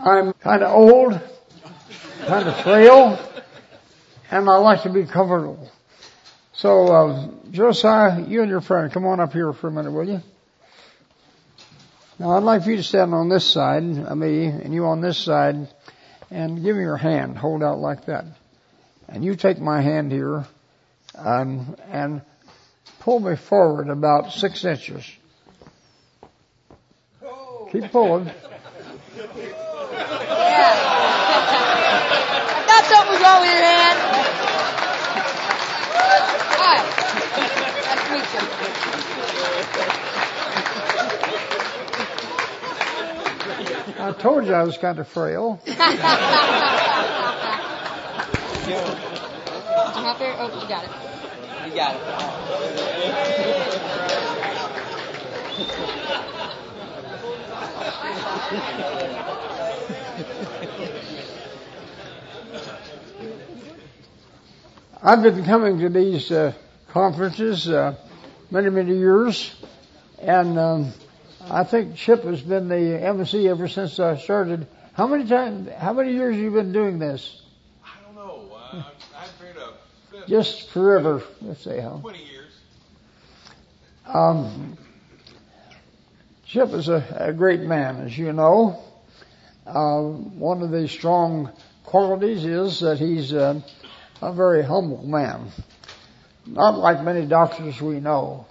I'm kind of old, kind of frail, and I like to be comfortable. So, Josiah, you and your friend, come on up here for a minute, will you? Now, I'd like for you to stand on this side of me, and you on this side, and give me your hand. Hold out like that. And you take my hand here, and pull me forward about 6 inches. Keep pulling. Yeah. I thought something was wrong with your hand. Hi. Nice to meet you. I told you I was kind of frail. Oh, you got it. You got it. I've been coming to these conferences many years, and I think Chip has been the MC ever since I started. How many years have you been doing this? I don't know. I've been a fifth. Just forever, let's say. 20 years. Chip is a great man, as you know. One of the strong qualities is that he's a very humble man. Not like many doctors we know.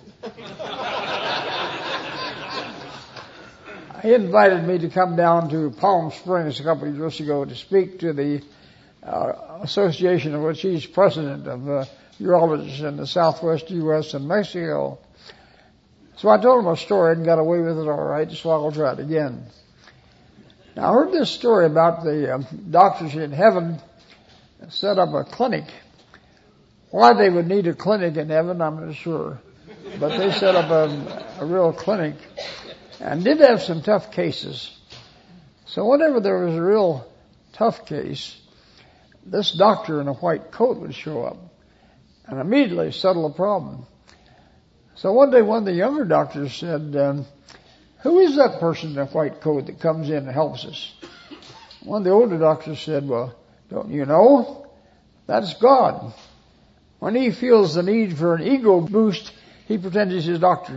He invited me to come down to Palm Springs a couple of years ago to speak to the association of which he's president of urologists in the southwest U.S. and Mexico. So I told him a story and got away with it all right, so I'll try it again. Now, I heard this story about the doctors in heaven set up a clinic. Why they would need a clinic in heaven, I'm not sure. But they set up a real clinic and did have some tough cases. So whenever there was a real tough case, this doctor in a white coat would show up and immediately settle the problem. So one day one of the younger doctors said, who is that person in a white coat that comes in and helps us? One of the older doctors said, well, don't you know? That's God. When he feels the need for an ego boost, he pretends he's his doctor.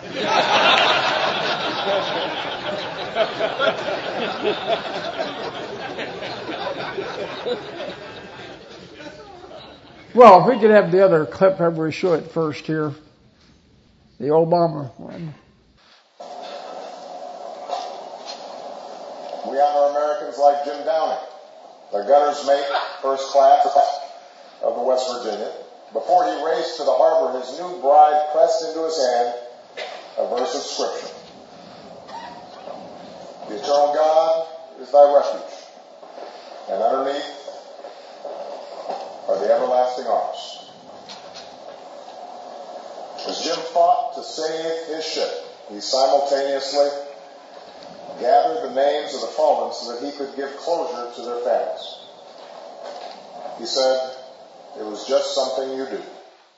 Well, if we could have the other clip, have we show it first here. The Obama one. We honor Americans like Jim Downing, the gunner's mate, first class of the West Virginia. Before he raced to the harbor, his new bride pressed into his hand a verse of Scripture. The eternal God is thy refuge, and underneath are the everlasting arms. As Jim fought to save his ship, he simultaneously gathered the names of the fallen so that he could give closure to their families. He said, it was just something you do.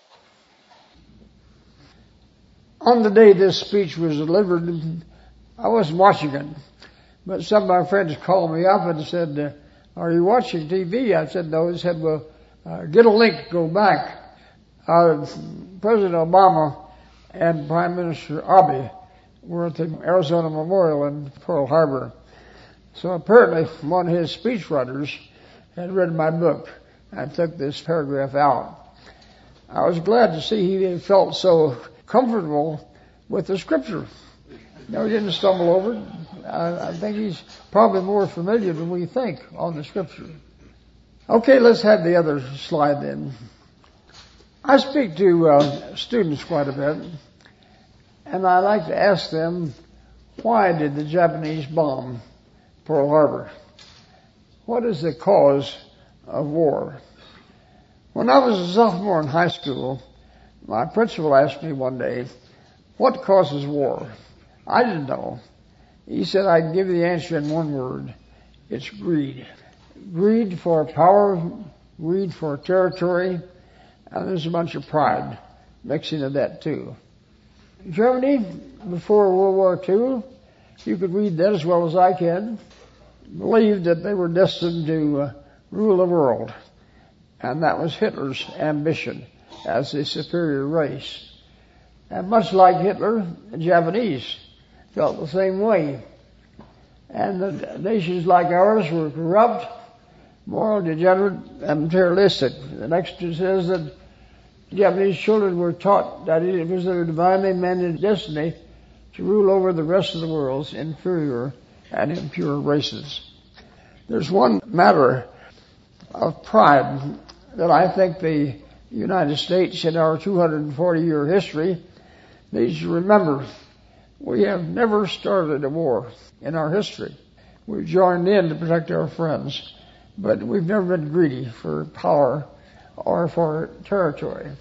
On the day this speech was delivered, I wasn't watching it, but some of my friends called me up and said, are you watching TV? I said, no. They said, well, get a link, go back. President Obama and Prime Minister Abe were at the Arizona Memorial in Pearl Harbor. So apparently one of his speechwriters had read my book. I took this paragraph out. I was glad to see he felt so comfortable with the Scripture. No, he didn't stumble over it. I think he's probably more familiar than we think on the Scripture. Okay, let's have the other slide then. I speak to students quite a bit, and I like to ask them, why did the Japanese bomb Pearl Harbor? What is the cause of war? When I was a sophomore in high school, my principal asked me one day, what causes war? I didn't know. He said, I can give you the answer in one word. It's greed. Greed for power, greed for territory, and there's a bunch of pride mixed into that too. Germany, before World War II, you could read that as well as I can. believed that they were destined to rule the world. And that was Hitler's ambition as a superior race. And much like Hitler, the Japanese felt the same way. And the nations like ours were corrupt, moral, degenerate, and materialistic. The next says that Japanese children were taught that it was their divinely mandated destiny to rule over the rest of the world's inferior and impure races. There's one matter of pride that I think the United States in our 240-year history needs to remember. We have never started a war in our history. We've joined in to protect our friends, but we've never been greedy for power or for territory.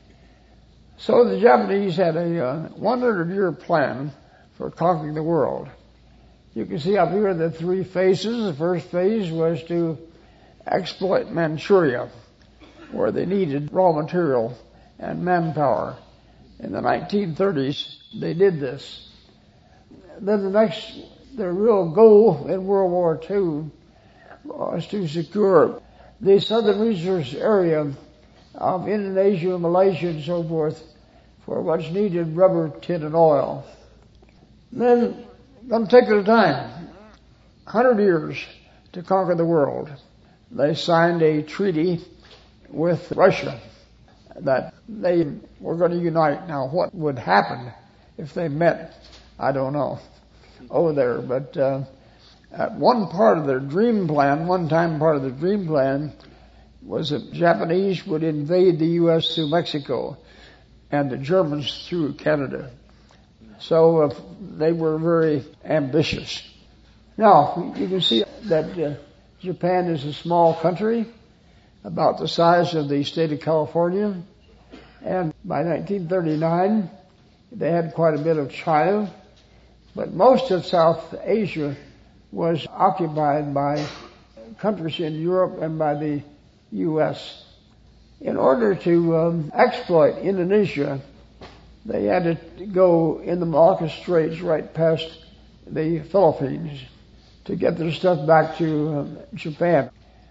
So the Japanese had a 100-year plan for conquering the world. You can see up here the three phases. The first phase was to exploit Manchuria, where they needed raw material and manpower. In the 1930s, they did this. Then the real goal in World War II was to secure the southern resource area of Indonesia, Malaysia, and so forth for what's needed, rubber, tin, and oil. Then, them take their time, 100 years to conquer the world. They signed a treaty with Russia that they were going to unite. Now, what would happen if they met, I don't know, over there. But one part of their dream plan, one-time part of their dream plan, was that Japanese would invade the U.S. through Mexico and the Germans through Canada. So they were very ambitious. Now, you can see that Japan is a small country, about the size of the state of California. And by 1939, they had quite a bit of China. But most of South Asia was occupied by countries in Europe and by the U.S. In order to exploit Indonesia, they had to go in the Malacca Straits right past the Philippines to get their stuff back to Japan.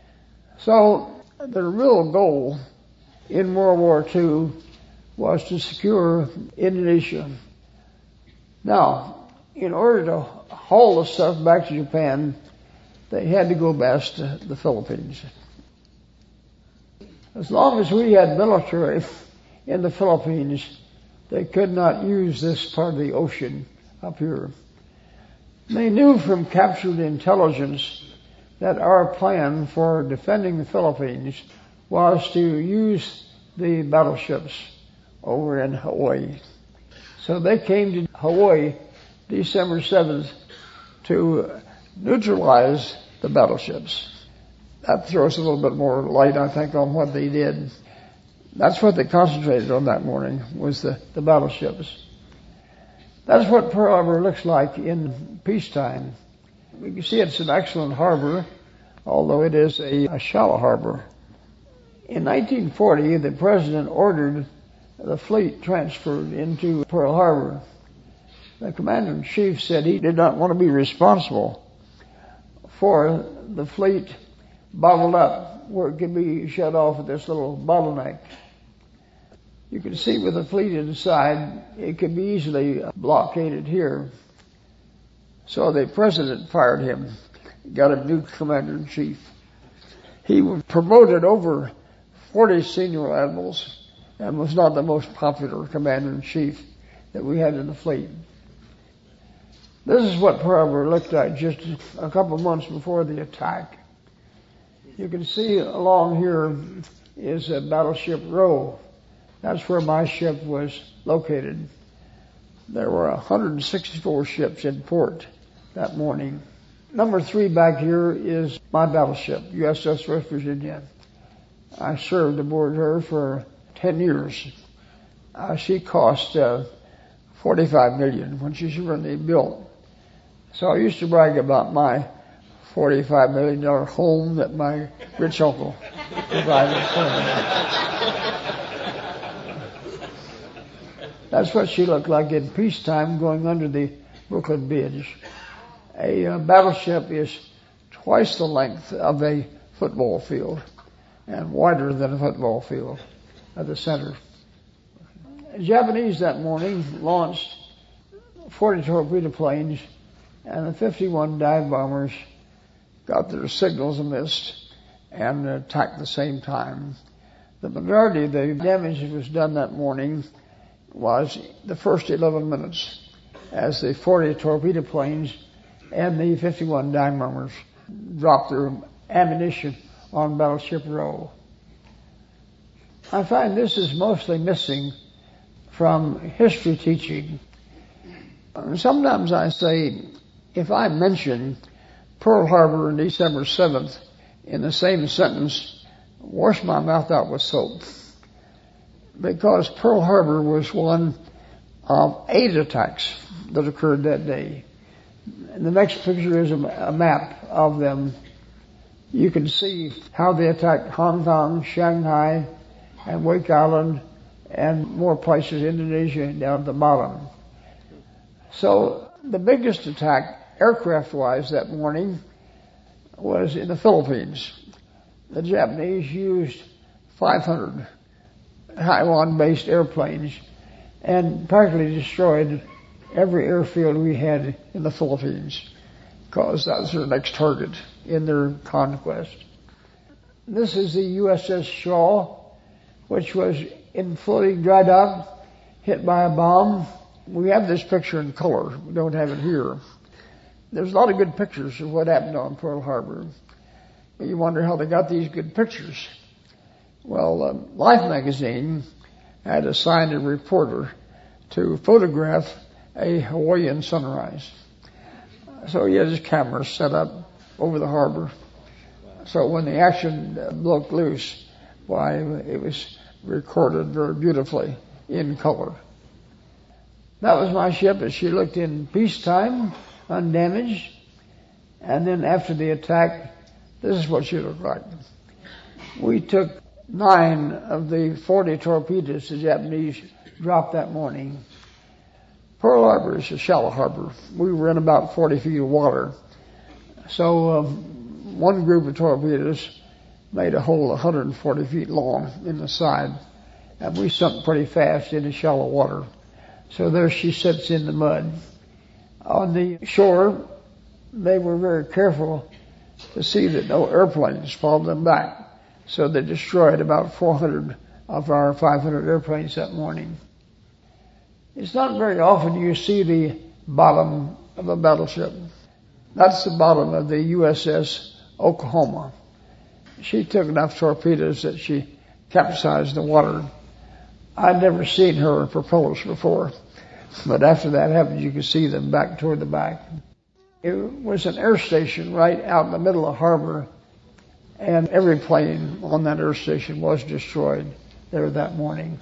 So their real goal in World War II was to secure Indonesia. Now, in order to haul the stuff back to Japan, they had to go past the Philippines. As long as we had military in the Philippines, they could not use this part of the ocean up here. They knew from captured intelligence that our plan for defending the Philippines was to use the battleships over in Hawaii. So they came to Hawaii December 7th to neutralize the battleships. That throws a little bit more light, I think, on what they did. That's what they concentrated on that morning, was the battleships. That's what Pearl Harbor looks like in peacetime. You can see it's an excellent harbor, although it is a shallow harbor. In 1940, the President ordered the fleet transferred into Pearl Harbor. The Commander-in-Chief said he did not want to be responsible for the fleet bottled up where it could be shut off at this little bottleneck. You can see with the fleet inside, it could be easily blockaded here. So the President fired him, got a new Commander-in-Chief. He was promoted over 40 senior admirals and was not the most popular Commander-in-Chief that we had in the fleet. This is what Pearl Harbor looked like just a couple months before the attack. You can see along here is a Battleship Row. That's where my ship was located. There were 164 ships in port that morning. Number 3 back here is my battleship, USS West Virginia. I served aboard her for 10 years. She cost $45 million when she was really built. So I used to brag about my $45 million home that my rich uncle provided for me. That's what she looked like in peacetime going under the Brooklyn Bridge. A battleship is twice the length of a football field and wider than a football field at the center. The Japanese that morning launched 40 torpedo planes, and the 51 dive bombers got their signals missed and attacked at the same time. The majority of the damage that was done that morning was the first 11 minutes as the 40 torpedo planes and the 51 dive bombers dropped their ammunition on Battleship Row. I find this is mostly missing from history teaching. Sometimes I say, if I mention Pearl Harbor on December 7th in the same sentence, wash my mouth out with soap. Because Pearl Harbor was one of 8 attacks that occurred that day. And the next picture is a map of them. You can see how they attacked Hong Kong, Shanghai, and Wake Island, and more places, Indonesia, down at the bottom. So the biggest attack, aircraft-wise, that morning was in the Philippines. The Japanese used 500 Taiwan-based airplanes and practically destroyed every airfield we had in the Philippines, because that was their next target in their conquest. This is the USS Shaw, which was in floating dry dock, hit by a bomb. We have this picture in color. We don't have it here. There's a lot of good pictures of what happened on Pearl Harbor. You wonder how they got these good pictures. Well, Life magazine had assigned a reporter to photograph a Hawaiian sunrise. So he had his camera set up over the harbor. So when the action broke loose, why, it was recorded very beautifully in color. That was my ship as she looked in peacetime, undamaged. And then after the attack, this is what she looked like. We took 9 of the 40 torpedoes the Japanese dropped that morning. Pearl Harbor is a shallow harbor. We were in about 40 feet of water. So one group of torpedoes made a hole 140 feet long in the side. And we sunk pretty fast into shallow water. So there she sits in the mud. On the shore, they were very careful to see that no airplanes followed them back. So they destroyed about 400 of our 500 airplanes that morning. It's not very often you see the bottom of a battleship. That's the bottom of the USS Oklahoma. She took enough torpedoes that she capsized the water. I'd never seen her propellers before, but after that happened, you could see them back toward the back. It was an air station right out in the middle of the harbor, and every plane on that air station was destroyed there that morning.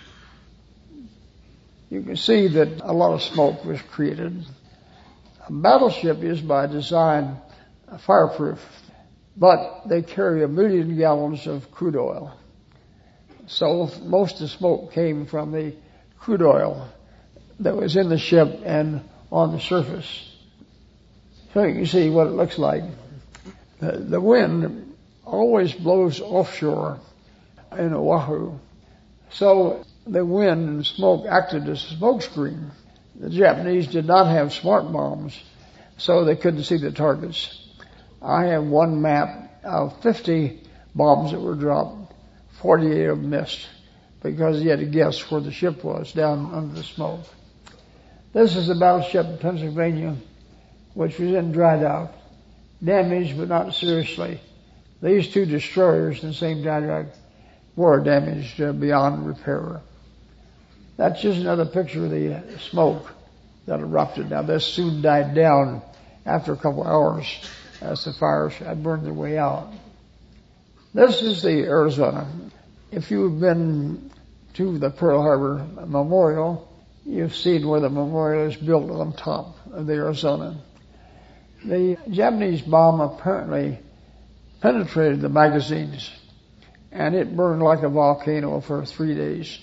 You can see that a lot of smoke was created. A battleship is by design fireproof, but they carry 1 million gallons of crude oil. So most of the smoke came from the crude oil that was in the ship and on the surface. So you can see what it looks like. The wind always blows offshore in Oahu. So the wind and smoke acted as a smoke screen. The Japanese did not have smart bombs, so they couldn't see the targets. I have one map of 50 bombs that were dropped. 48 of them missed because he had to guess where the ship was down under the smoke. This is the battleship Pennsylvania, which was in dry dock, damaged but not seriously. These 2 destroyers in the same dry dock were damaged beyond repair. That's just another picture of the smoke that erupted. Now this soon died down after a couple hours as the fires had burned their way out. This is the Arizona. If you've been to the Pearl Harbor Memorial, you've seen where the memorial is built on top of the Arizona. The Japanese bomb apparently penetrated the magazines, and it burned like a volcano for 3 days.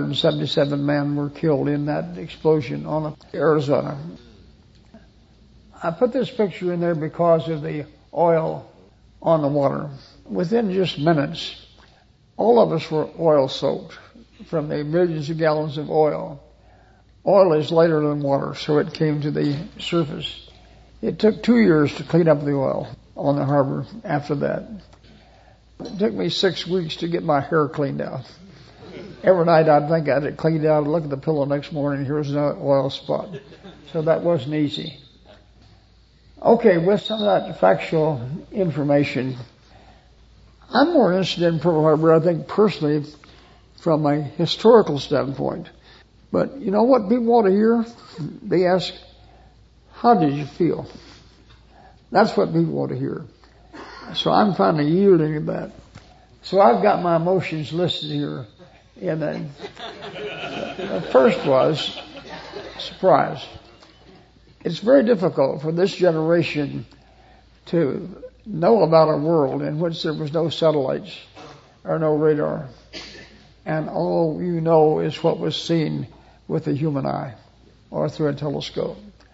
1,177 men were killed in that explosion on the Arizona. I put this picture in there because of the oil on the water. Within just minutes, all of us were oil soaked from the millions of gallons of oil. Oil is lighter than water, so it came to the surface. It took 2 years to clean up the oil on the harbor after that. It took me 6 weeks to get my hair cleaned out. Every night I'd think I had it cleaned out, look at the pillow next morning, here's an oil spot. So that wasn't easy. Okay, with some of that factual information, I'm more interested in Pearl Harbor, I think, personally, from a historical standpoint. But you know what people want to hear? They ask, how did you feel? That's what people want to hear. So I'm finally yielding to that. So I've got my emotions listed here. And then the first was surprise. It's very difficult for this generation to know about a world in which there was no satellites or no radar. And all you know is what was seen with the human eye or through a telescope.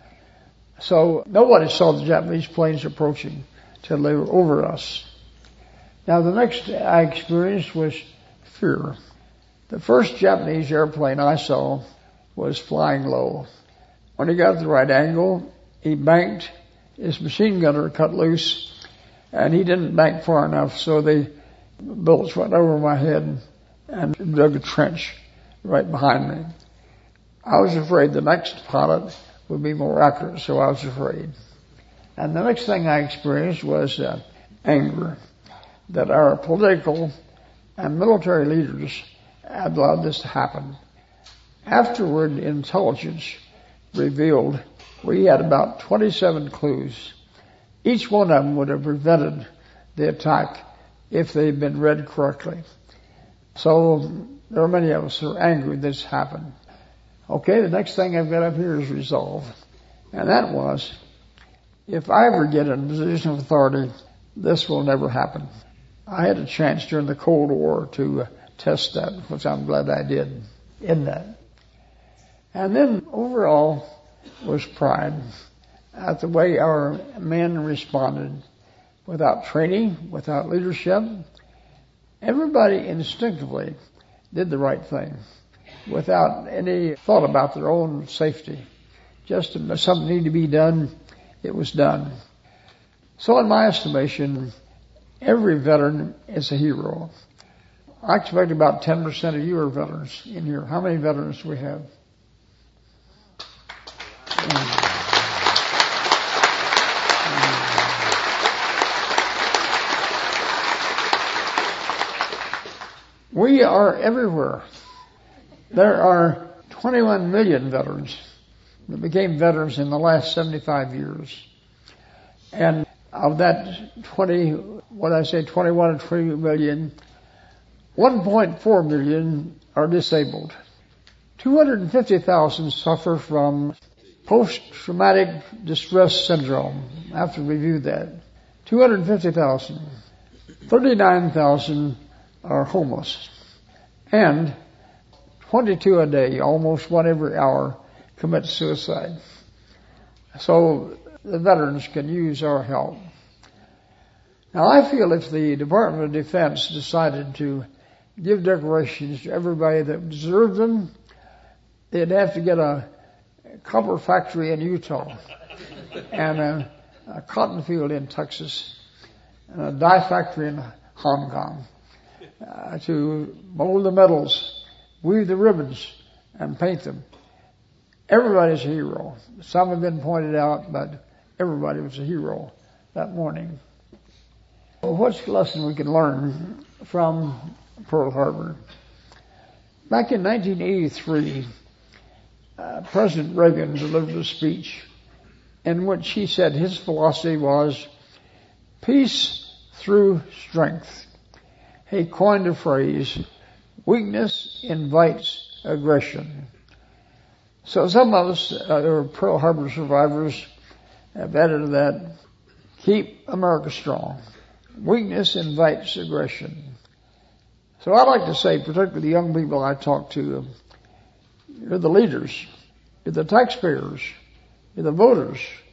So nobody saw the Japanese planes approaching till they were over us. Now the next I experienced was fear. The first Japanese airplane I saw was flying low. When he got the right angle, he banked, his machine gunner cut loose, and he didn't bank far enough, so the bullets went over my head and dug a trench right behind me. I was afraid the next pilot would be more accurate, so I was afraid. And the next thing I experienced was anger that our political and military leaders had allowed this to happen. Afterward, intelligence revealed we had about 27 clues. Each one of them would have prevented the attack if they'd been read correctly. So there are many of us who are angry this happened. Okay, the next thing I've got up here is resolve. And that was, if I ever get in a position of authority, this will never happen. I had a chance during the Cold War to test that, which I'm glad I did in that. And then overall was pride at the way our men responded without training, without leadership. Everybody instinctively did the right thing without any thought about their own safety. Just if something needed to be done, it was done. So in my estimation, every veteran is a hero. I expect about 10% of you are veterans in here. How many veterans do we have? We are everywhere. There are 21 million veterans that became veterans in the last 75 years. And of that 21 or 20 million, 1.4 million are disabled. 250,000 suffer from post-traumatic distress syndrome. I have to review that. 250,000. 39,000 are homeless. And 22 a day, almost one every hour, commit suicide. So the veterans can use our help. Now I feel if the Department of Defense decided to give decorations to everybody that deserved them, they'd have to get a copper factory in Utah and a cotton field in Texas and a dye factory in Hong Kong to mold the medals, weave the ribbons, and paint them. Everybody's a hero. Some have been pointed out, but everybody was a hero that morning. Well, what's the lesson we can learn from Pearl Harbor? Back in 1983, President Reagan delivered a speech in which he said his philosophy was peace through strength. He coined a phrase, weakness invites aggression. So some of us who are Pearl Harbor survivors have added to that, keep America strong. Weakness invites aggression. So I like to say, particularly the young people I talk to, you're the leaders, you're the taxpayers, you're the voters,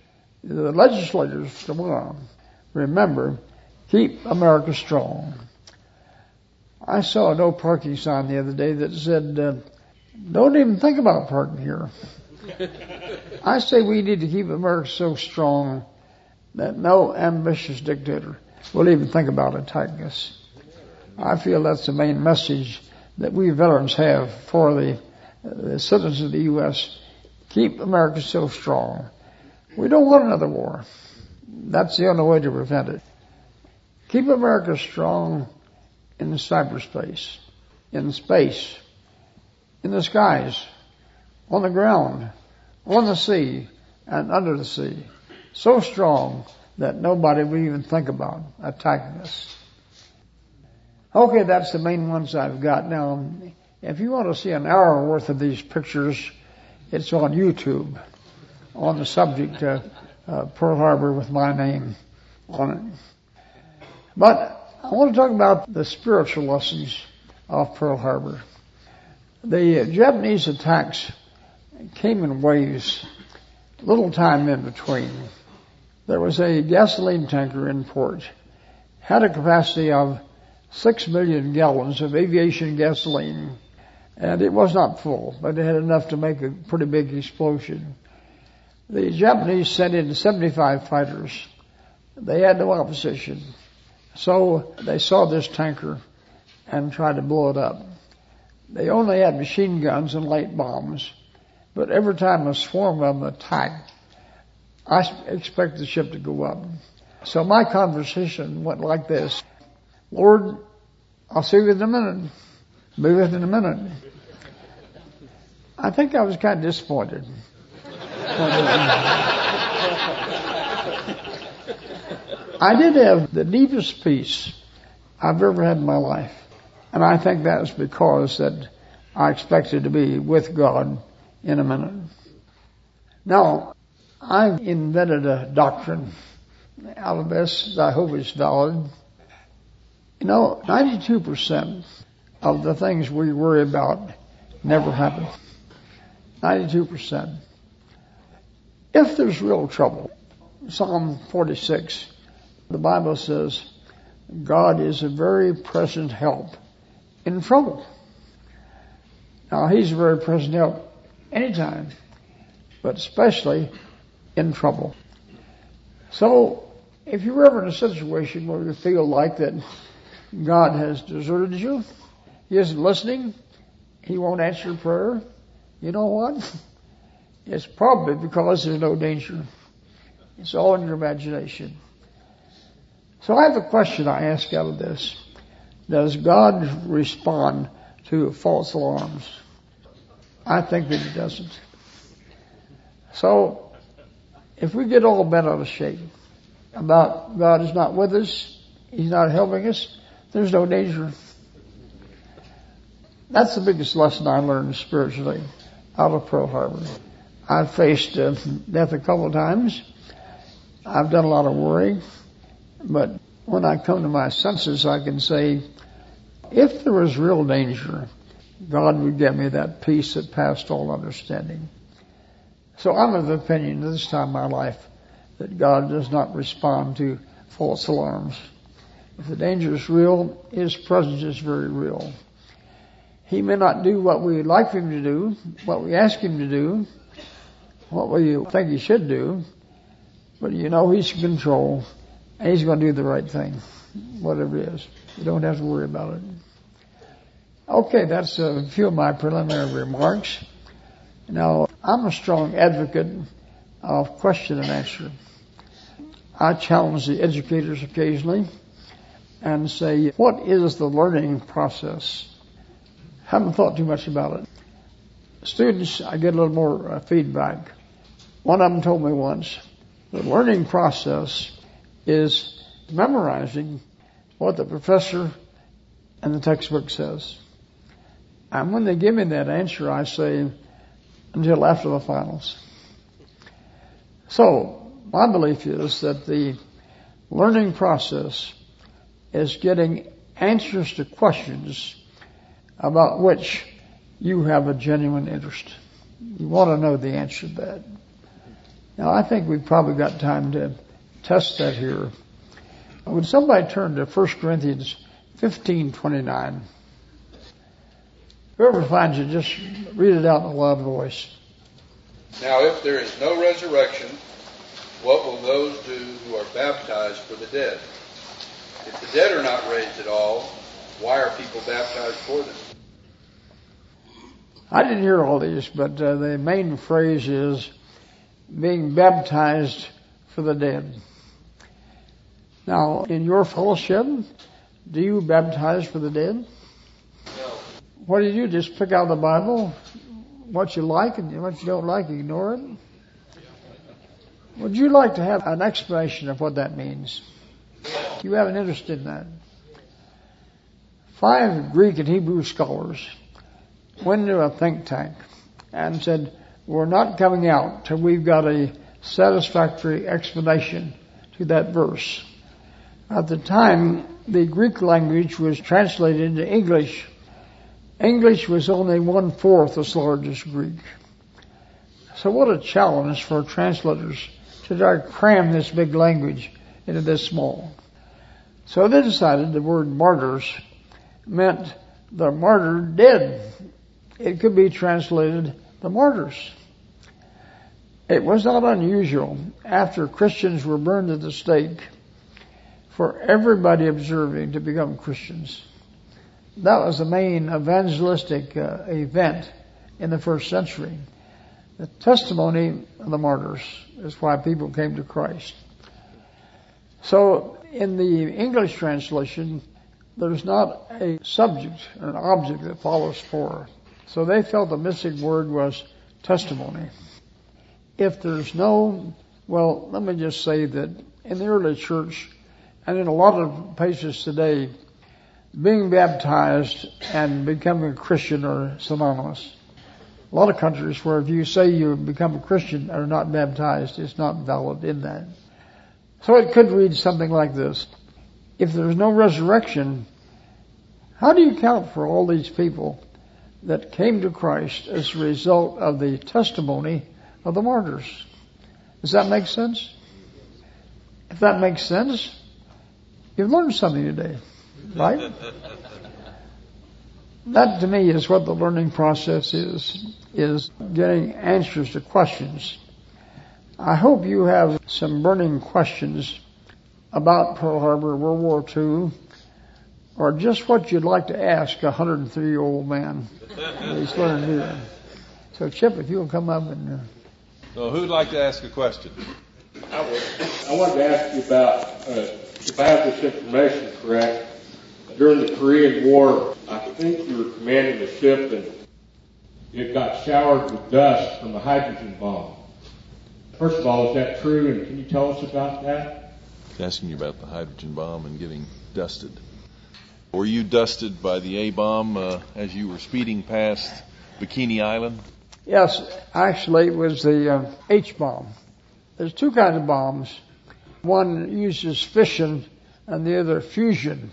the legislators tomorrow, remember, keep America strong. I saw a no parking sign the other day that said, don't even think about parking here. I say we need to keep America so strong that no ambitious dictator will even think about attacking us. I feel that's the main message that we veterans have for the citizens of the U.S. Keep America so strong. We don't want another war. That's the only way to prevent it. Keep America strong in cyberspace, in space, in the skies, on the ground, on the sea, and under the sea. So strong that nobody will even think about attacking us. Okay, that's the main ones I've got. Now, if you want to see an hour worth of these pictures, it's on YouTube, on the subject Pearl Harbor with my name on it. But I want to talk about the spiritual lessons of Pearl Harbor. The Japanese attacks came in waves, little time in between. There was a gasoline tanker in port, had a capacity of 6 million gallons of aviation gasoline, and it was not full, but it had enough to make a pretty big explosion. The Japanese sent in 75 fighters. They had no opposition. So they saw this tanker and tried to blow it up. They only had machine guns and light bombs, but every time a swarm of them attacked, I expected the ship to go up. So my conversation went like this: Lord, I'll see you in a minute. Be with you in a minute. I think I was kind of disappointed. I did have the deepest peace I've ever had in my life. And I think that was because that I expected to be with God in a minute. Now, I've invented a doctrine out of this that I hope is valid. 92% of the things we worry about never happen. 92%. If there's real trouble, Psalm 46, the Bible says, God is a very present help in trouble. Now, He's a very present help anytime, but especially in trouble. So, if you're ever in a situation where you feel like that God has deserted you, He isn't listening, He won't answer your prayer, you know what? It's probably because there's no danger. It's all in your imagination. So I have a question I ask out of this. Does God respond to false alarms? I think that He doesn't. So, if we get all bent out of shape about God is not with us, He's not helping us, there's no danger. That's the biggest lesson I learned spiritually out of Pearl Harbor. I've faced death a couple of times. I've done a lot of worry. But when I come to my senses, I can say, if there was real danger, God would give me that peace that passed all understanding. So I'm of the opinion at this time in my life that God does not respond to false alarms. If the danger is real, His presence is very real. He may not do what we would like Him to do, what we ask Him to do, what we think He should do, but He's in control, and He's going to do the right thing, whatever it is. You don't have to worry about it. Okay, that's a few of my preliminary remarks. Now, I'm a strong advocate of question and answer. I challenge the educators occasionally and say, what is the learning process? Haven't thought too much about it. Students, I get a little more feedback. One of them told me once, the learning process is memorizing what the professor and the textbook says. And when they give me that answer, I say, until after the finals. So, my belief is that the learning process is getting answers to questions about which you have a genuine interest. You want to know the answer to that. Now, I think we've probably got time to test that here. Would somebody turn to 1 Corinthians 15:29? Whoever finds it, just read it out in a loud voice. Now, if there is no resurrection, what will those do who are baptized for the dead? If the dead are not raised at all, why are people baptized for them? I didn't hear all these, but the main phrase is being baptized for the dead. Now, in your fellowship, do you baptize for the dead? No. What do you do? Just pick out the Bible, what you like and what you don't like, ignore it? Would you like to have an explanation of what that means? Do you have an interest in that? 5 Greek and Hebrew scholars went into a think tank and said, we're not coming out till we've got a satisfactory explanation to that verse. At the time, the Greek language was translated into English. English was only 1/4 as large as Greek. So what a challenge for translators to try to cram this big language into this small. So they decided the word martyrs meant the martyred dead. It could be translated the martyrs. It was not unusual after Christians were burned at the stake for everybody observing to become Christians. That was the main evangelistic event in the first century. The testimony of the martyrs is why people came to Christ. So in the English translation, there's not a subject or an object that follows for. So they felt the missing word was testimony. If there's no, well, let me just say that in the early church and in a lot of places today, being baptized and becoming a Christian are synonymous. A lot of countries where if you say you become a Christian or not baptized, it's not valid in that. So it could read something like this. If there's no resurrection, how do you account for all these people that came to Christ as a result of the testimony of the martyrs? Does that make sense? If that makes sense, you've learned something today, right? That to me is what the learning process is getting answers to questions. I hope you have some burning questions about Pearl Harbor, World War II, or just what you'd like to ask a 103-year-old man. He's learning to do that. So Chip, if you'll come up and... So who'd like to ask a question? I wanted to ask you about, if I have this information correct, during the Korean War, I think you were commanding a ship and it got showered with dust from a hydrogen bomb. First of all, is that true? And can you tell us about that? Asking you about the hydrogen bomb and getting dusted. Were you dusted by the A-bomb as you were speeding past Bikini Island? Yes, actually it was the H-bomb. There's 2 kinds of bombs. One uses fission and the other fusion.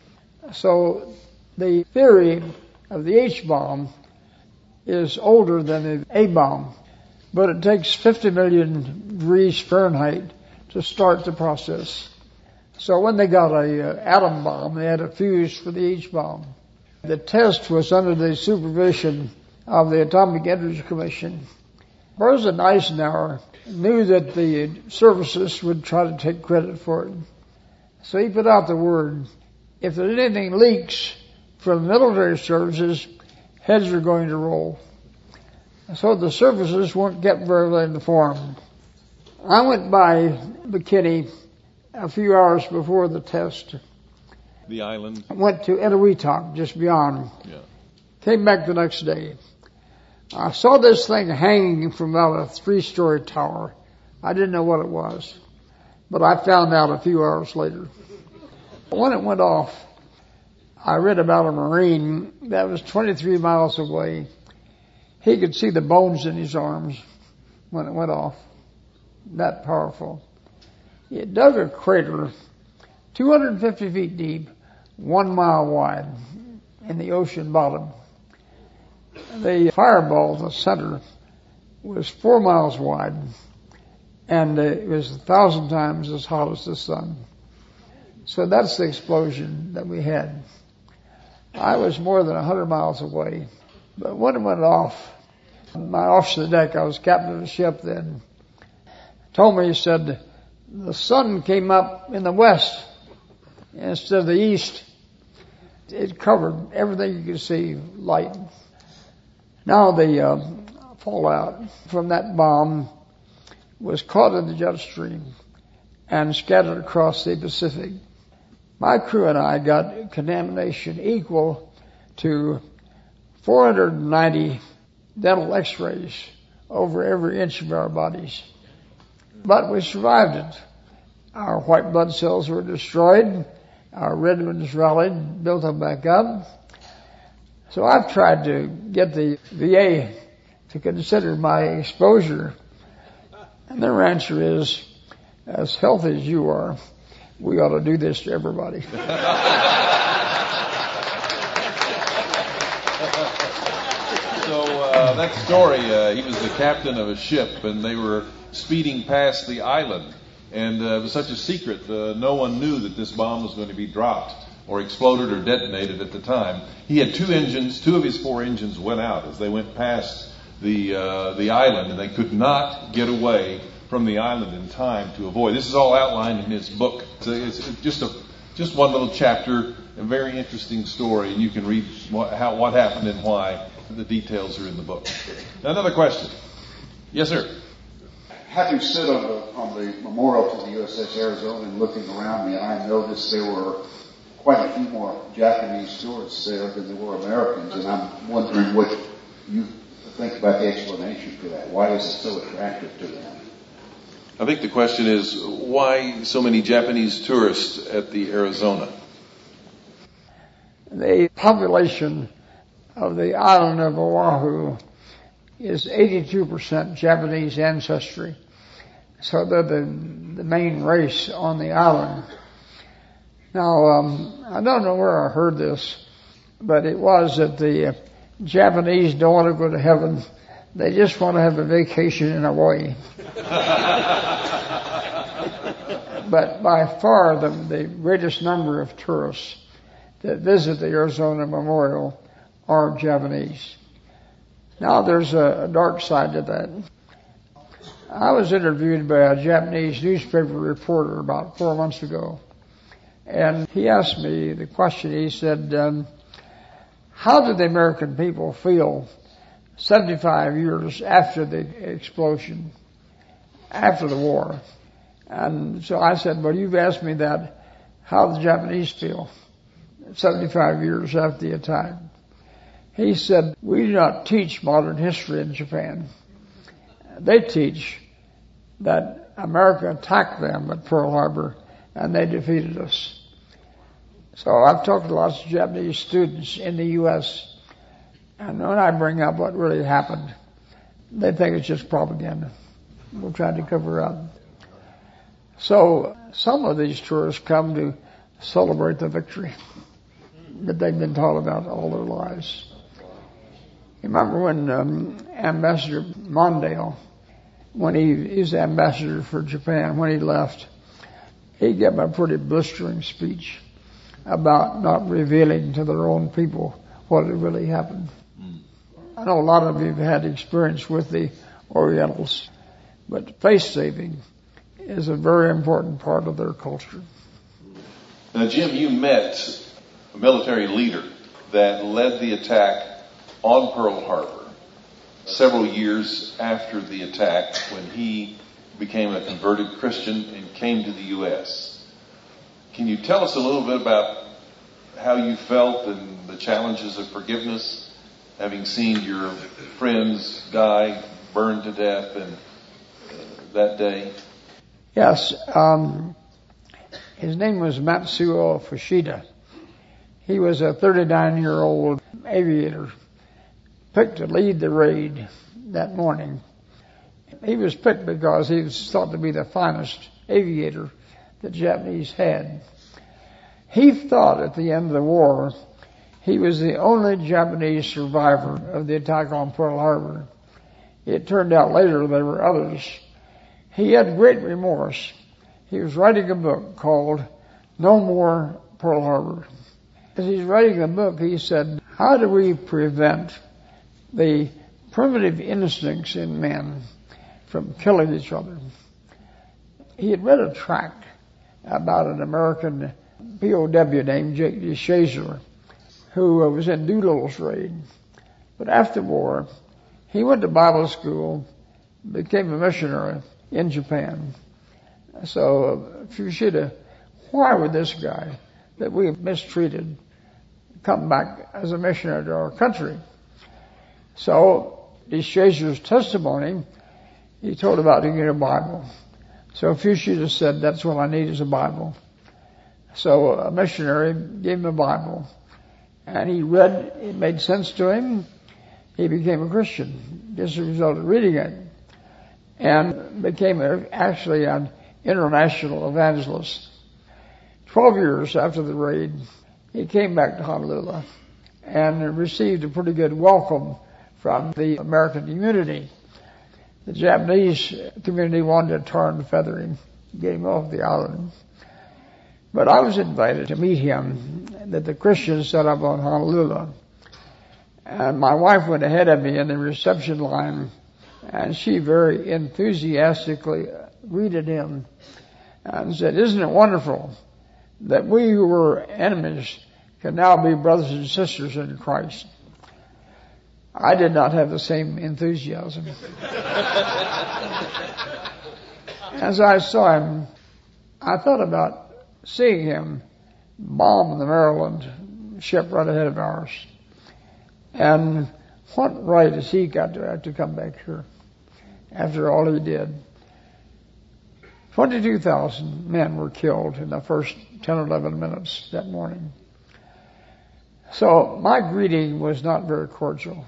So the theory of the H-bomb is older than the A-bomb, but it takes 50 million degrees Fahrenheit to start the process. So when they got a atom bomb, they had a fuse for the H-bomb. The test was under the supervision of the Atomic Energy Commission. President Eisenhower knew that the services would try to take credit for it. So he put out the word, if there's anything leaks from military services, heads are going to roll. So the services weren't kept very well informed. I went by Bikini a few hours before the test. The island? I went to Eniwetok, just beyond. Yeah. Came back the next day. I saw this thing hanging from about a 3-story tower. I didn't know what it was, but I found out a few hours later. When it went off, I read about a Marine that was 23 miles away. He could see the bones in his arms when it went off. That powerful. It dug a crater 250 feet deep, 1 mile wide in the ocean bottom. The fireball, the center, was 4 miles wide and it was 1,000 times as hot as the sun. So that's the explosion that we had. I was more than 100 miles away, but when it went off, my officer of the deck, I was captain of the ship then, told me, he said, the sun came up in the west instead of the east. It covered everything you could see, light. Now the fallout from that bomb was caught in the jet stream and scattered across the Pacific. My crew and I got contamination equal to 490 dental x-rays over every inch of our bodies. But we survived it. Our white blood cells were destroyed. Our red ones rallied, built them back up. So I've tried to get the VA to consider my exposure. And their answer is, as healthy as you are, we ought to do this to everybody. That story, he was the captain of a ship, and they were speeding past the island. And it was such a secret, no one knew that this bomb was going to be dropped or exploded or detonated at the time. He had two engines, two of his four engines went out as they went past the island, and they could not get away from the island in time to avoid. This is all outlined in his book. It's just one little chapter, a very interesting story, and you can read what happened and why. The details are in the book. Now, another question. Yes, sir. Having stood on the memorial to the USS Arizona and looking around me, I noticed there were quite a few more Japanese tourists there than there were Americans, and I'm wondering what you think about the explanation for that. Why is it so attractive to them? I think the question is, why so many Japanese tourists at the Arizona? The population of the island of Oahu is 82% Japanese ancestry. So they're the main race on the island. Now, I don't know where I heard this, but it was that the Japanese don't want to go to heaven. They just want to have a vacation in Hawaii. But by far the greatest number of tourists that visit the Arizona Memorial are Japanese. Now there's a dark side to that. I was interviewed by a Japanese newspaper reporter about 4 months ago, and he asked me the question. He said, how did the American people feel 75 years after the explosion, after the war? And so I said, well, you've asked me that. How do the Japanese feel 75 years after the attack? He said, we do not teach modern history in Japan. They teach that America attacked them at Pearl Harbor and they defeated us. So I've talked to lots of Japanese students in the U.S., and when I bring up what really happened, they think it's just propaganda. We're trying to cover up. So some of these tourists come to celebrate the victory that they've been taught about all their lives. You remember when Ambassador Mondale, when he was ambassador for Japan, when he left, he gave a pretty blistering speech about not revealing to their own people what had really happened. I know a lot of you have had experience with the Orientals, but face saving is a very important part of their culture. Now, Jim, you met a military leader that led the attack on Pearl Harbor several years after the attack, when he became a converted Christian and came to the U.S. Can you tell us a little bit about how you felt and the challenges of forgiveness, having seen your friends die, burned to death, and that day? Yes. His name was Matsuo Fushida. He was a 39-year-old aviator picked to lead the raid that morning. He was picked because he was thought to be the finest aviator the Japanese had. He thought at the end of the war he was the only Japanese survivor of the attack on Pearl Harbor. It turned out later there were others. he had great remorse. He was writing a book called No More Pearl Harbor. As he's writing the book, he said, how do we prevent the primitive instincts in men from killing each other? He had read a tract about an American POW named J.D. Shazer, who was in Doolittle's raid. But after the war, he went to Bible school, became a missionary in Japan. So Fushida, why would this guy that we have mistreated come back as a missionary to our country? So Shazer's testimony, he told about getting a Bible. So Fushida said, that's what I need is a Bible. So a missionary gave him a Bible. And he read, it made sense to him. He became a Christian just as a result of reading it. And became actually an international evangelist. 12 years after the raid, he came back to Honolulu and received a pretty good welcome from the American community. The Japanese community wanted to tar and feather him, get him off the island. But I was invited to meet him, that the Christians set up on Honolulu. And my wife went ahead of me in the reception line, and she very enthusiastically greeted him and said, isn't it wonderful that we who were enemies can now be brothers and sisters in Christ? I did not have the same enthusiasm. As I saw him, I thought about seeing him bomb the Maryland ship right ahead of ours. And what right has he got to have to come back here after all he did? 22,000 men were killed in the first 10 or 11 minutes that morning. So my greeting was not very cordial.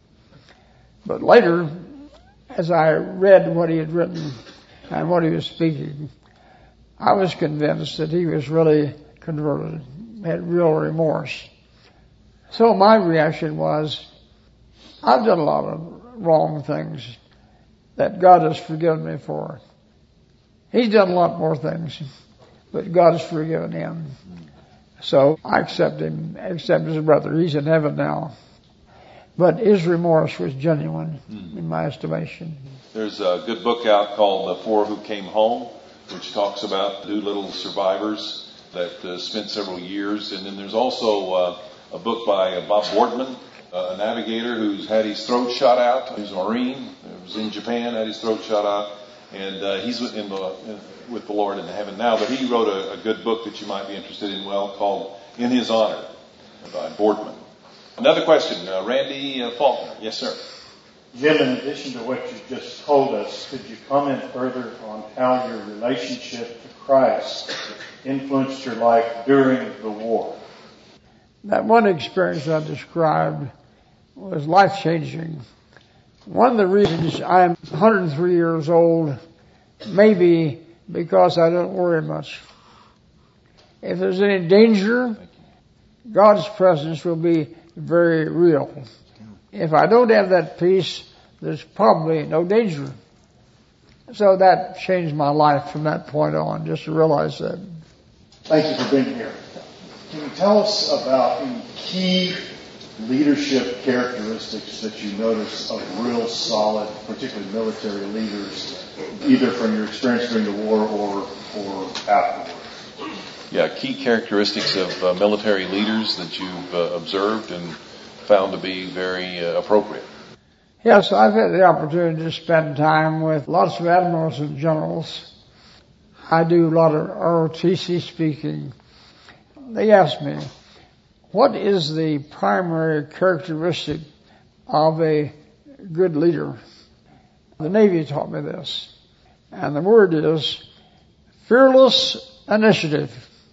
But later, as I read what he had written and what he was speaking, I was convinced that he was really converted, had real remorse. So my reaction was, I've done a lot of wrong things that God has forgiven me for. He's done a lot more things, but God has forgiven him. So I accept him, accept his brother. He's in heaven now. But his remorse was genuine, in my estimation. There's a good book out called The Four Who Came Home, which talks about Doolittle survivors that spent several years. And then there's also a book by Bob Boardman, a navigator who's had his throat shot out. He was a Marine, was in Japan, had his throat shot out. And he's with the Lord in heaven now. But he wrote a good book that you might be interested in, called In His Honor by Boardman. Another question, Randy Faulkner. Yes, sir. Jim, in addition to what you just told us, could you comment further on how your relationship to Christ influenced your life during the war? That one experience I described was life-changing. One of the reasons I'm 103 years old may be because I don't worry much. If there's any danger, God's presence will be very real. If I don't have that peace, there's probably no danger. So that changed my life from that point on, just to realize that. Thank you for being here. Can you tell us about any key leadership characteristics that you notice of real solid, particularly military leaders, either from your experience during the war or afterwards? Yeah, key characteristics of military leaders that you've observed and found to be very appropriate. Yes, I've had the opportunity to spend time with lots of admirals and generals. I do a lot of ROTC speaking. They ask me, what is the primary characteristic of a good leader? The Navy taught me this. And the word is fearless initiative.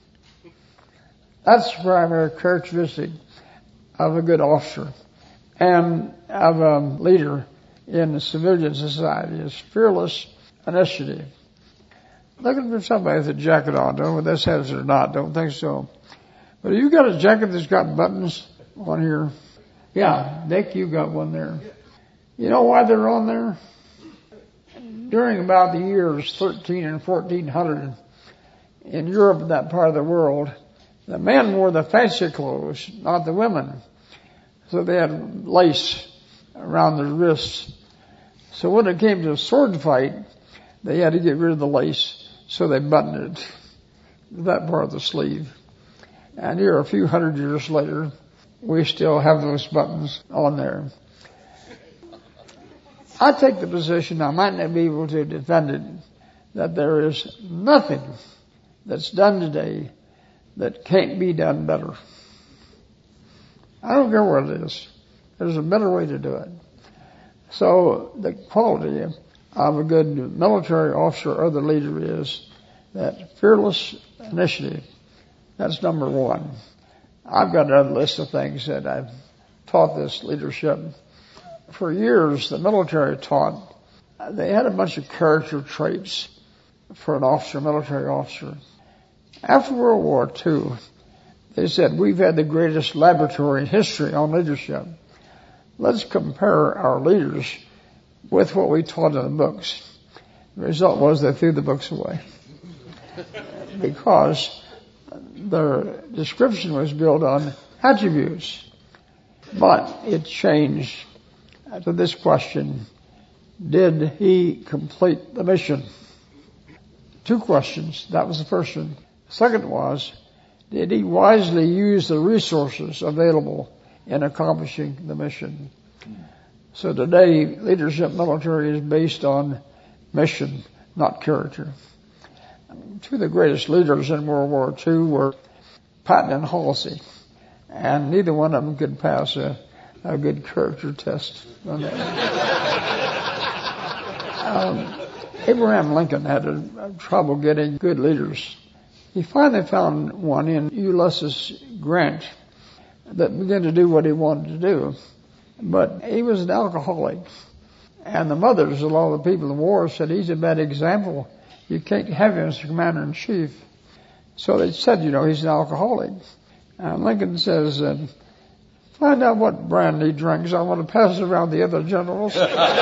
That's the primary characteristic of a good officer and of a leader in the civilian society is fearless initiative. Looking for somebody with a jacket on, don't know whether this has it or not, don't think so. But have you got a jacket that's got buttons on here? Yeah, Dick, you got one there. You know why they're on there? during about the years 13 and 1400 in Europe and that part of the world, the men wore the fancy clothes, not the women. So they had lace around their wrists. So when it came to a sword fight, they had to get rid of the lace, so they buttoned it, that part of the sleeve. And here, a few hundred years later, we still have those buttons on there. I take the position, I might not be able to defend it, that there is nothing that's done today that can't be done better. I don't care what it is. There's a better way to do it. So the quality of a good military officer or other leader is that fearless initiative. That's number one. I've got another list of things that I've taught this leadership. For years, the military taught, they had a bunch of character traits for an officer, military officer. After World War II, they said, we've had the greatest laboratory in history on leadership. Let's compare our leaders with what we taught in the books. The result was they threw the books away. Because their description was built on attributes. But it changed to this question, did he complete the mission? Two questions. That was the first one. Second was, did he wisely use the resources available in accomplishing the mission? So today, leadership military is based on mission, not character. Two of the greatest leaders in World War II were Patton and Halsey, and neither one of them could pass a good character test. Abraham Lincoln had a trouble getting good leaders. He finally found one in Ulysses Grant that began to do what he wanted to do. But he was an alcoholic. And the mothers of all the people in the war said, he's a bad example. You can't have him as commander-in-chief. So they said, he's an alcoholic. And Lincoln says, find out what brand he drinks. I want to pass it around the other generals.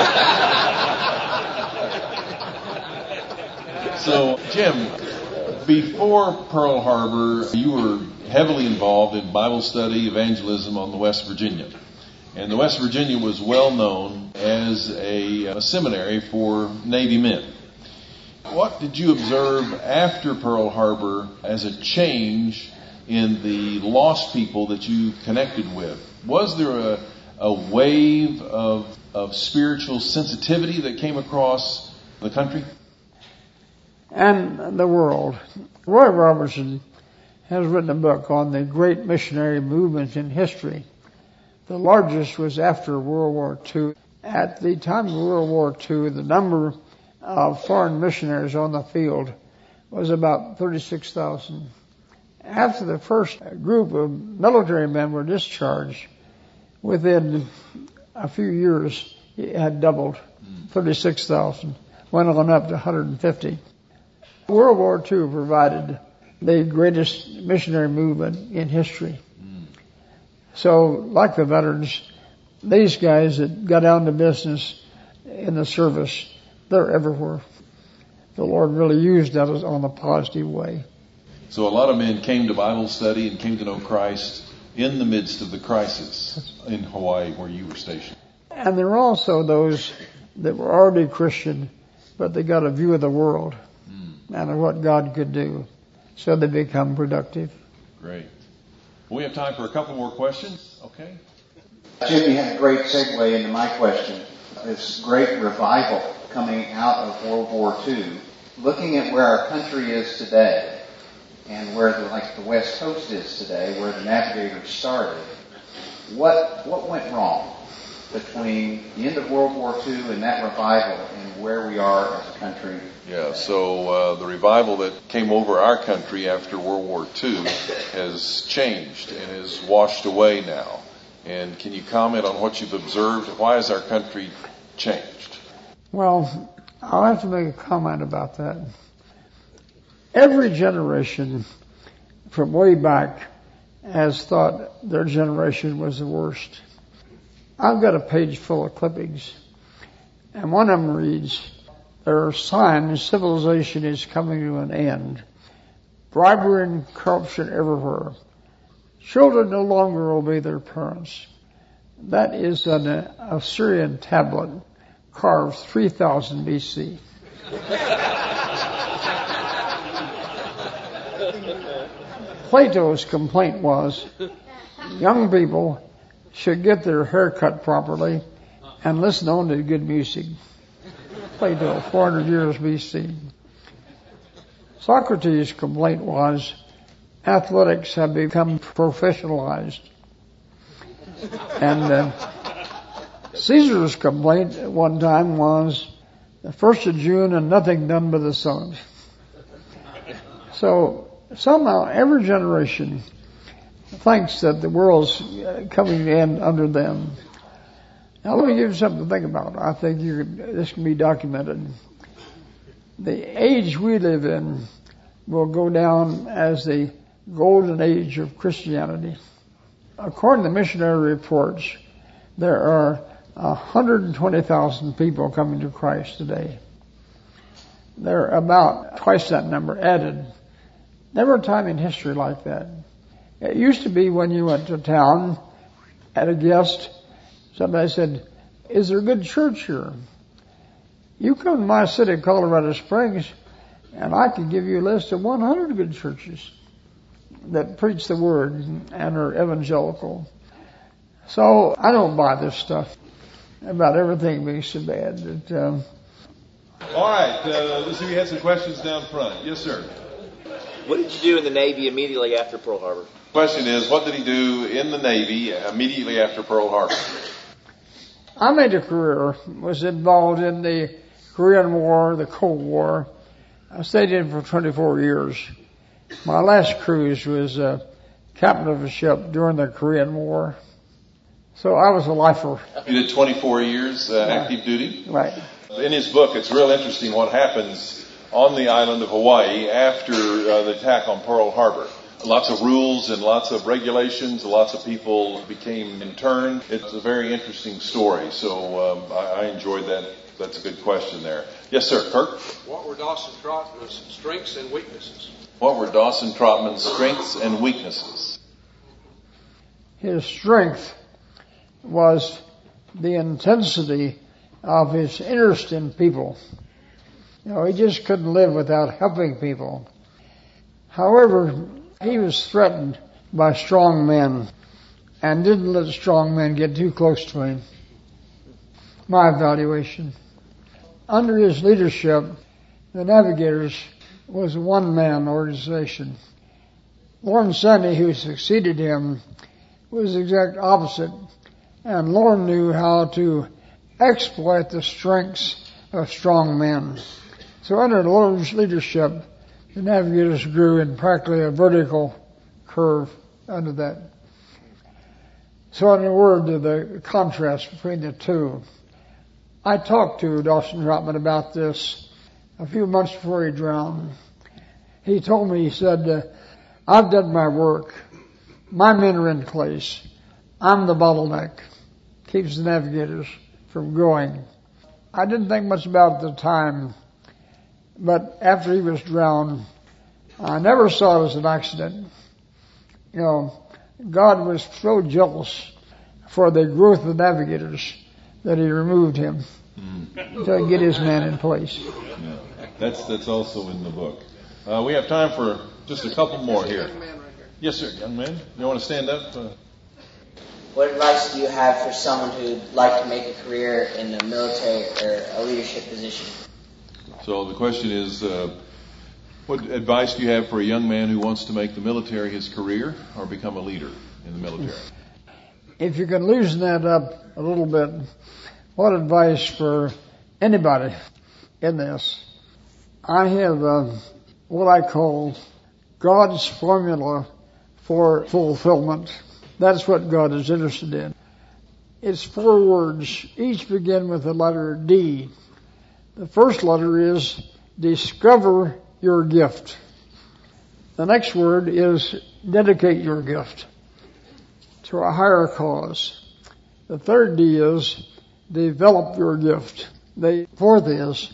So, Jim, before Pearl Harbor, you were heavily involved in Bible study, evangelism on the West Virginia. And the West Virginia was well known as a seminary for Navy men. What did you observe after Pearl Harbor as a change in the lost people that you connected with? Was there a wave of spiritual sensitivity that came across the country? And the world. Roy Robertson has written a book on the great missionary movements in history. The largest was after World War II. At the time of World War II, the number of foreign missionaries on the field was about 36,000. After the first group of military men were discharged, within a few years, it had doubled, 36,000, went on up to 150. World War II provided the greatest missionary movement in history. So, like the veterans, these guys that got down to business in the service, they're everywhere. The Lord really used that on a positive way. So a lot of men came to Bible study and came to know Christ in the midst of the crisis in Hawaii where you were stationed. And there were also those that were already Christian, but they got a view of the world and of what God could do. So they become productive. Great. We have time for a couple more questions. Okay. Jim, you had a great segue into my question. This great revival coming out of World War II, looking at where our country is today and where the West Coast is today, where the Navigators started, what went wrong between the end of World War II and that revival and where we are as a country? Yeah, so the revival that came over our country after World War II has changed and is washed away now. And can you comment on what you've observed? Why has our country changed? Well, I'll have to make a comment about that. Every generation from way back has thought their generation was the worst. I've got a page full of clippings, and one of them reads, there are signs civilization is coming to an end. Bribery and corruption everywhere. Children no longer obey their parents. That is an Assyrian tablet carved 3000 BC. Plato's complaint was young people should get their hair cut properly and listen only to good music. Plato, 400 years BC. Socrates' complaint was athletics have become professionalized. And Caesar's complaint at one time was the 1st of June and nothing done by the sun. So somehow every generation thinks that the world's coming to end under them. Now let me give you something to think about. I think this can be documented. The age we live in will go down as the golden age of Christianity. According to missionary reports, there are 120,000 people coming to Christ today. There are about twice that number added. Never a time in history like that. It used to be when you went to town, had a guest, somebody said, is there a good church here? You come to my city, Colorado Springs, and I can give you a list of 100 good churches that preach the word and are evangelical. So I don't buy this stuff about everything being so bad. All right, let's see, we had some questions down front. Yes, sir. What did you do in the Navy immediately after Pearl Harbor? The question is, what did he do in the Navy immediately after Pearl Harbor? I made a career, was involved in the Korean War, the Cold War. I stayed in for 24 years. My last cruise was captain of a ship during the Korean War. So I was a lifer. You did 24 years active duty? Right. In his book, it's real interesting what happens on the island of Hawaii after the attack on Pearl Harbor. Lots of rules and lots of regulations. Lots of people became interned. It's a very interesting story. So I enjoyed that. That's a good question there. Yes, sir. Kirk? What were Dawson Trotman's strengths and weaknesses? What were Dawson Trotman's strengths and weaknesses? His strength was the intensity of his interest in people. You know, he just couldn't live without helping people. However, he was threatened by strong men and didn't let strong men get too close to him. My evaluation. Under his leadership, the Navigators was a one-man organization. Lorne Sandy, who succeeded him, was the exact opposite. And Lorne knew how to exploit the strengths of strong men. So under Lorne's leadership, the Navigators grew in practically a vertical curve under that. So in a word, the contrast between the two. I talked to Dawson Trotman about this a few months before he drowned. He told me, he said, I've done my work. My men are in place. I'm the bottleneck. Keeps the Navigators from going. I didn't think much about it at the time, but after he was drowned, I never saw it as an accident. You know, God was so jealous for the growth of the Navigators that he removed him to get his man in place. Yeah. That's also in the book. We have time for just a couple more here. Yes, sir. Young man, you want to stand up? What advice do you have for someone who'd like to make a career in the military or a leadership position? So the question is, what advice do you have for a young man who wants to make the military his career or become a leader in the military? If you can loosen that up a little bit, what advice for anybody in this? I have what I call God's formula for fulfillment. That's what God is interested in. It's 4 words. Each begin with the letter D. The first letter is discover your gift. The next word is dedicate your gift to a higher cause. The third D is develop your gift. The fourth is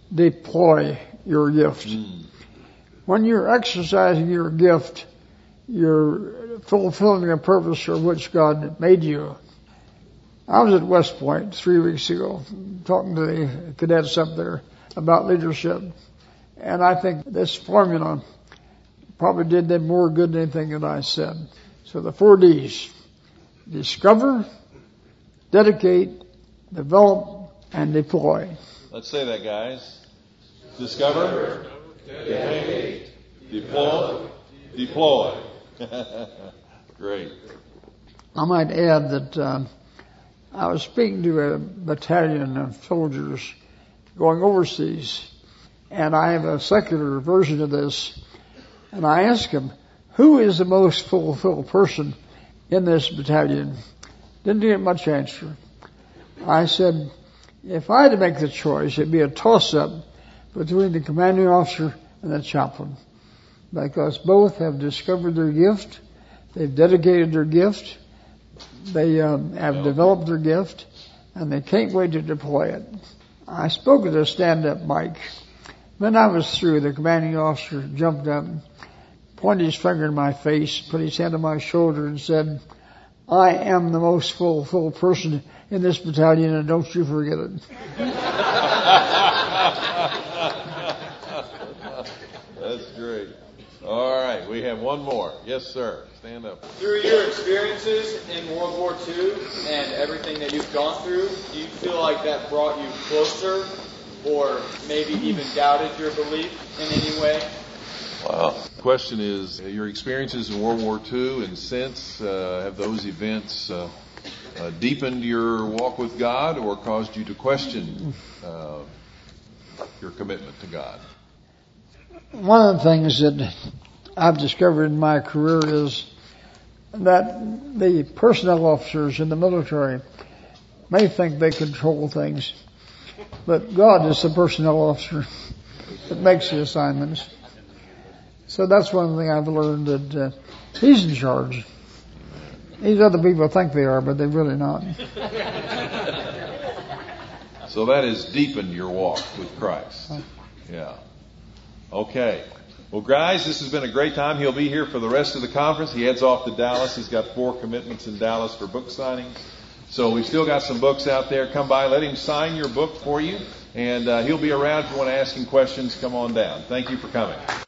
deploy your gift. When you're exercising your gift, you're fulfilling a purpose for which God made you. I was at West Point 3 weeks ago talking to the cadets up there about leadership. And I think this formula probably did them more good than anything that I said. So the 4 Ds: discover, dedicate, develop, and deploy. Let's say that, guys. Discover, dedicate, deploy. Great. I might add that I was speaking to a battalion of soldiers going overseas, and I have a secular version of this, and I asked them, who is the most fulfilled person in this battalion? Didn't get much answer. I said, if I had to make the choice, it'd be a toss-up between the commanding officer and the chaplain, because both have discovered their gift, they've dedicated their gift, they have developed their gift, and they can't wait to deploy it. I spoke at a stand-up mic. When I was through, the commanding officer jumped up, pointed his finger in my face, put his hand on my shoulder and said, I am the most fulfilled person in this battalion, and don't you forget it. That's great. All right, we have one more. Yes, sir. Stand up. Through your experiences in World War II and everything that you've gone through, do you feel like that brought you closer or maybe even doubted your belief in any way? Wow. The question is, your experiences in World War II and since, have those events deepened your walk with God or caused you to question your commitment to God? One of the things that I've discovered in my career is that the personnel officers in the military may think they control things, but God is the personnel officer that makes the assignments. So that's one thing I've learned, that He's in charge. These other people think they are, but they're really not. So that has deepened your walk with Christ. Yeah. Okay. Well, guys, this has been a great time. He'll be here for the rest of the conference. He heads off to Dallas. He's got 4 commitments in Dallas for book signings. So we've still got some books out there. Come by, let him sign your book for you. And he'll be around if you want to ask him questions. Come on down. Thank you for coming.